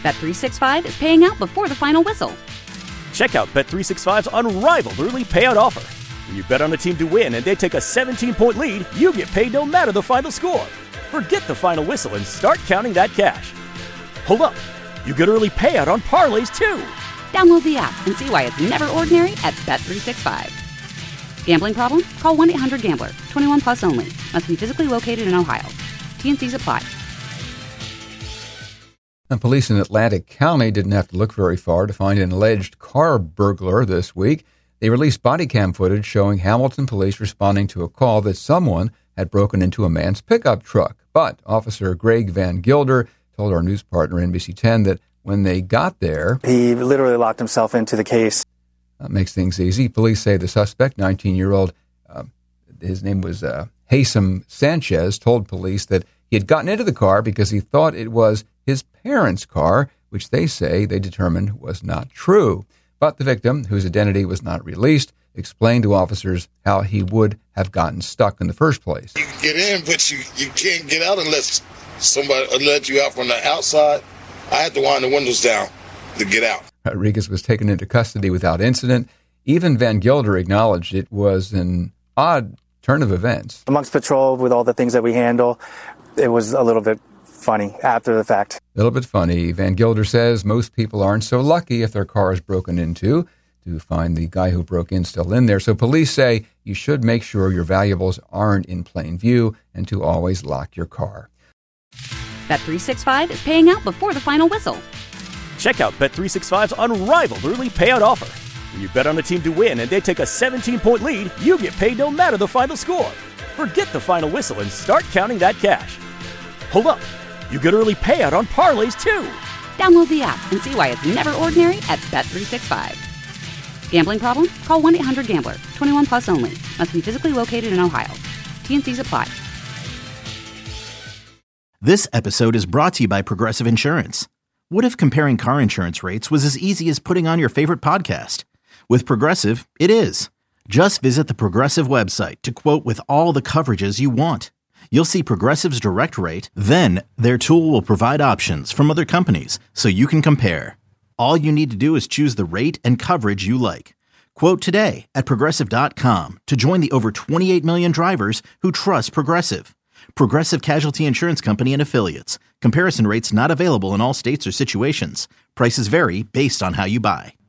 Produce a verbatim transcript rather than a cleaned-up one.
Bet three sixty-five is paying out before the final whistle. Check out Bet three sixty-five's unrivaled early payout offer. When you bet on a team to win and they take a seventeen-point lead, you get paid no matter the final score. Forget the final whistle and start counting that cash. Hold up. You get early payout on parlays, too. Download the app and see why it's never ordinary at Bet three sixty-five. Gambling problem? Call one eight hundred gambler. twenty-one plus only. Must be physically located in Ohio. T and Cs apply. And police in Atlantic County didn't have to look very far to find an alleged car burglar this week. They released body cam footage showing Hamilton police responding to a call that someone had broken into a man's pickup truck. But Officer Greg Van Gilder told our news partner N B C ten that when they got there, he literally locked himself into the case. That makes things easy. Police say the suspect, nineteen-year-old, uh, his name was uh, Haysam Sanchez, told police that he had gotten into the car because he thought it was his parents' car, which they say they determined was not true. But the victim, whose identity was not released, explained to officers how he would have gotten stuck in the first place. You can get in, but you, you can't get out unless somebody let you out from the outside. I had to wind the windows down to get out. Rodriguez was taken into custody without incident. Even Van Gilder acknowledged it was an odd turn of events. Amongst patrol, with all the things that we handle, it was a little bit funny after the fact. A little bit funny. Van Gilder says most people aren't so lucky if their car is broken into to find the guy who broke in still in there. So police say you should make sure your valuables aren't in plain view and to always lock your car. Bet three sixty-five is paying out before the final whistle. Check out Bet three sixty-five's unrivaled early payout offer. When you bet on a team to win and they take a seventeen-point lead, you get paid no matter the final score. Forget the final whistle and start counting that cash. Hold up. You get early payout on parlays, too. Download the app and see why it's never ordinary at Bet three sixty-five. Gambling problem? Call one eight hundred gambler. twenty-one plus only. Must be physically located in Ohio. T and Cs apply. This episode is brought to you by Progressive Insurance. What if comparing car insurance rates was as easy as putting on your favorite podcast? With Progressive, it is. Just visit the Progressive website to quote with all the coverages you want. You'll see Progressive's direct rate, then their tool will provide options from other companies so you can compare. All you need to do is choose the rate and coverage you like. Quote today at Progressive dot com to join the over twenty-eight million drivers who trust Progressive. Progressive Casualty Insurance Company and Affiliates. Comparison rates not available in all states or situations. Prices vary based on how you buy.